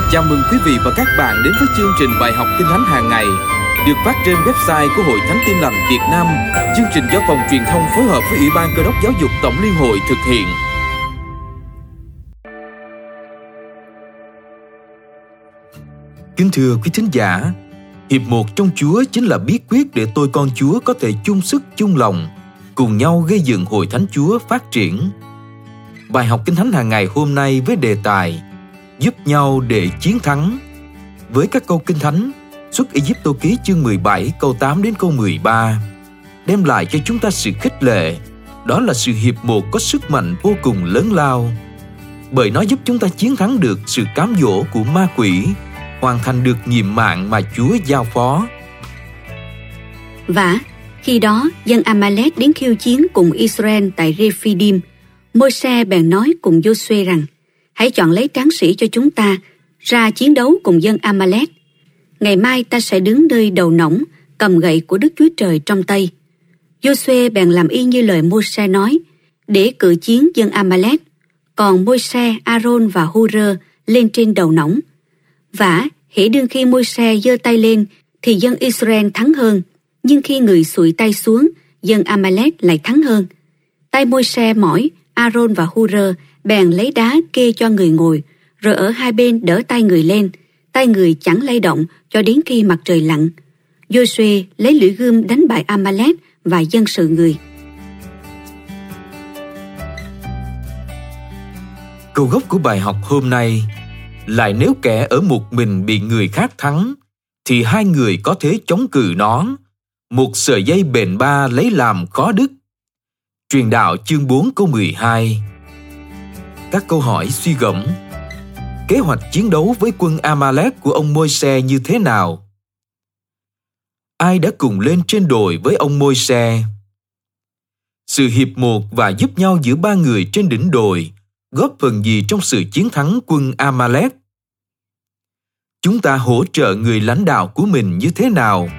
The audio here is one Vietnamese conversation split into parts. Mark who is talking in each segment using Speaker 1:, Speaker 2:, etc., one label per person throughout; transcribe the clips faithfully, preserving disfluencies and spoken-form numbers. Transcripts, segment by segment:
Speaker 1: Chào mừng quý vị và các bạn đến với chương trình bài học Kinh Thánh hàng ngày được phát trên website của Hội Thánh Tin Lành Việt Nam. Chương trình do phòng truyền thông phối hợp với Ủy ban Cơ đốc Giáo dục Tổng Liên hội thực hiện. Kính thưa quý thính giả, hiệp một trong Chúa chính là bí quyết để tôi con Chúa có thể chung sức chung lòng, cùng nhau gây dựng Hội Thánh Chúa phát triển. Bài học Kinh Thánh hàng ngày hôm nay với đề tài giúp nhau để chiến thắng, với các câu Kinh Thánh Xuất Ê-díp-tô ký chương mười bảy câu tám đến câu mười ba, đem lại cho chúng ta sự khích lệ, đó là sự hiệp một có sức mạnh vô cùng lớn lao, bởi nó giúp chúng ta chiến thắng được sự cám dỗ của ma quỷ, hoàn thành được nhiệm mạng mà Chúa giao phó.
Speaker 2: Vả, khi đó dân A-ma-lét đến khiêu chiến cùng Israel tại Rephidim. Môi-se bèn nói cùng Giô-suê rằng: hãy chọn lấy tráng sĩ cho chúng ta ra chiến đấu cùng dân A-ma-lét. Ngày mai ta sẽ đứng nơi đầu nỏng, cầm gậy của Đức Chúa Trời trong tay. Giô-suê bèn làm y như lời Môi-se nói, để cự chiến dân A-ma-lét. Còn Môi-se, A-rôn và Hu-rơ lên trên đầu nỏng. Vả, hễ đương khi Môi-se giơ tay lên thì dân Israel thắng hơn, nhưng khi người xụi tay xuống, dân A-ma-lét lại thắng hơn. Tay Môi-se mỏi, A-rôn và Hu-rơ bèn lấy đá kê cho người ngồi, rồi ở hai bên đỡ tay người lên, tay người chẳng lay động cho đến khi mặt trời lặn. Giô-suê lấy lưỡi gươm đánh bại A-ma-lét và dân sự người.
Speaker 1: Câu gốc của bài học hôm nay: lại nếu kẻ ở một mình bị người khác thắng, thì hai người có thể chống cự nó. Một sợi dây bền ba lấy làm khó đứt. Truyền đạo chương bốn câu mười hai. Các câu hỏi suy gẫm: kế hoạch chiến đấu với quân A-ma-lét của ông Môi-se như thế nào? Ai đã cùng lên trên đồi với ông Môi-se? Sự hiệp một và giúp nhau giữa ba người trên đỉnh đồi góp phần gì trong sự chiến thắng quân A-ma-lét? Chúng ta hỗ trợ người lãnh đạo của mình như thế nào?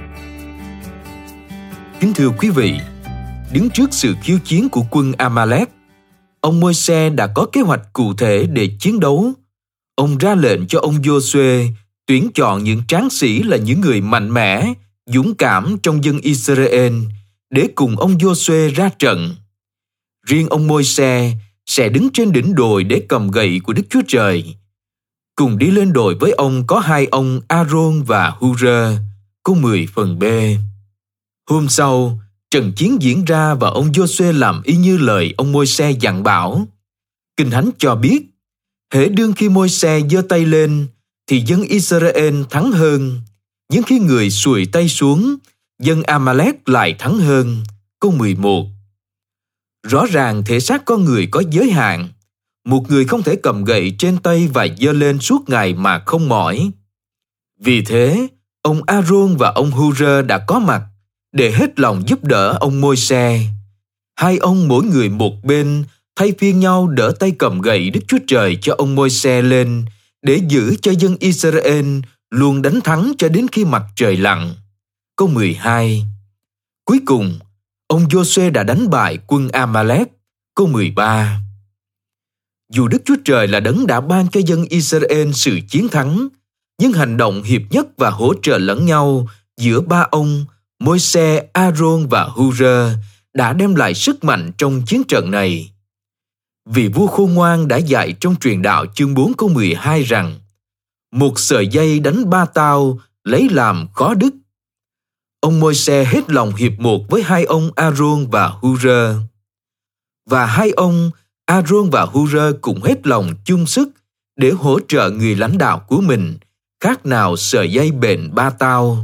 Speaker 1: Kính thưa quý vị, đứng trước sự khiêu chiến của quân A-ma-lét, ông Môi-se đã có kế hoạch cụ thể để chiến đấu. Ông ra lệnh cho ông Giô-suê tuyển chọn những tráng sĩ là những người mạnh mẽ, dũng cảm trong dân Israel để cùng ông Giô-suê ra trận. Riêng ông Môi-se sẽ đứng trên đỉnh đồi để cầm gậy của Đức Chúa Trời. Cùng đi lên đồi với ông có hai ông A-rôn và Hu-rơ. Câu mười phần B. Hôm sau, trận chiến diễn ra và ông Giô-suê làm y như lời ông Môi-se dặn bảo. Kinh Thánh cho biết, hễ đương khi Môi-se giơ tay lên, thì dân Israel thắng hơn. Nhưng khi người xùi tay xuống, dân A-ma-lét lại thắng hơn. Câu mười một. Rõ ràng thể xác con người có giới hạn. Một người không thể cầm gậy trên tay và giơ lên suốt ngày mà không mỏi. Vì thế, ông A-rôn và ông Hu-rơ đã có mặt để hết lòng giúp đỡ ông Môi-se. Hai ông mỗi người một bên, thay phiên nhau đỡ tay cầm gậy Đức Chúa Trời cho ông Môi-se lên, để giữ cho dân Israel luôn đánh thắng cho đến khi mặt trời lặn. Câu mười hai. Cuối cùng, ông Giô-suê đã đánh bại quân A-ma-lét. Câu mười ba. Dù Đức Chúa Trời là đấng đã ban cho dân Israel sự chiến thắng, nhưng hành động hiệp nhất và hỗ trợ lẫn nhau giữa ba ông Môi-se, A-rôn và Hu-rơ đã đem lại sức mạnh trong chiến trận này. Vì vua khôn ngoan đã dạy trong truyền đạo chương bốn câu mười hai rằng: một sợi dây đánh ba tao lấy làm khó đứt. Ông Môi-se hết lòng hiệp một với hai ông A-rôn và Hu-rơ. Và hai ông A-rôn và Hu-rơ cũng hết lòng chung sức để hỗ trợ người lãnh đạo của mình, khác nào sợi dây bền ba tao.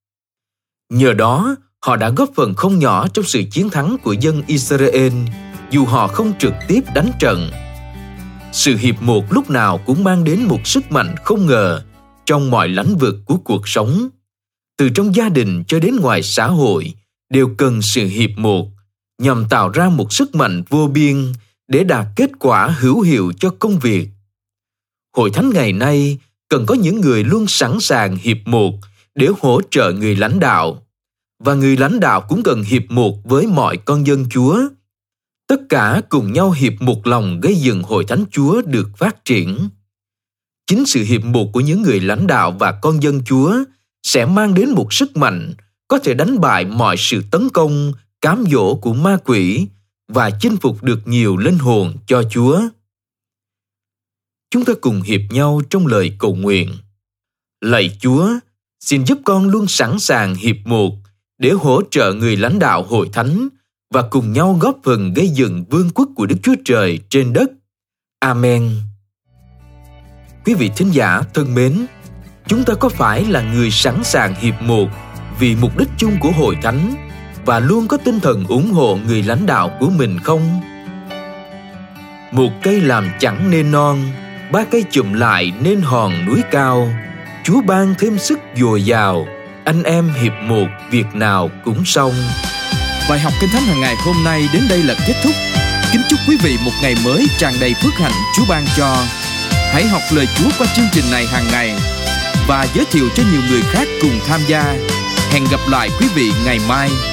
Speaker 1: Nhờ đó, họ đã góp phần không nhỏ trong sự chiến thắng của dân Israel, dù họ không trực tiếp đánh trận. Sự hiệp một lúc nào cũng mang đến một sức mạnh không ngờ trong mọi lĩnh vực của cuộc sống. Từ trong gia đình cho đến ngoài xã hội đều cần sự hiệp một nhằm tạo ra một sức mạnh vô biên để đạt kết quả hữu hiệu cho công việc. Hội thánh ngày nay cần có những người luôn sẵn sàng hiệp một để hỗ trợ người lãnh đạo, và người lãnh đạo cũng cần hiệp một với mọi con dân Chúa. Tất cả cùng nhau hiệp một lòng gây dựng Hội Thánh Chúa được phát triển. Chính sự hiệp một của những người lãnh đạo và con dân Chúa sẽ mang đến một sức mạnh có thể đánh bại mọi sự tấn công, cám dỗ của ma quỷ và chinh phục được nhiều linh hồn cho Chúa. Chúng ta cùng hiệp nhau trong lời cầu nguyện. Lạy Chúa, xin giúp con luôn sẵn sàng hiệp một để hỗ trợ người lãnh đạo hội thánh và cùng nhau góp phần gây dựng vương quốc của Đức Chúa Trời trên đất. Amen. Quý vị thính giả thân mến, chúng ta có phải là người sẵn sàng hiệp một vì mục đích chung của hội thánh và luôn có tinh thần ủng hộ người lãnh đạo của mình không? Một cây làm chẳng nên non, ba cây chụm lại nên hòn núi cao. Chúa ban thêm sức dồi dào, anh em hiệp một việc nào cũng xong.
Speaker 3: Bài học Kinh Thánh hàng ngày hôm nay đến đây là kết thúc. Kính chúc quý vị một ngày mới tràn đầy phước hạnh Chúa ban cho. Hãy học lời Chúa qua chương trình này hàng ngày và giới thiệu cho nhiều người khác cùng tham gia. Hẹn gặp lại quý vị ngày mai.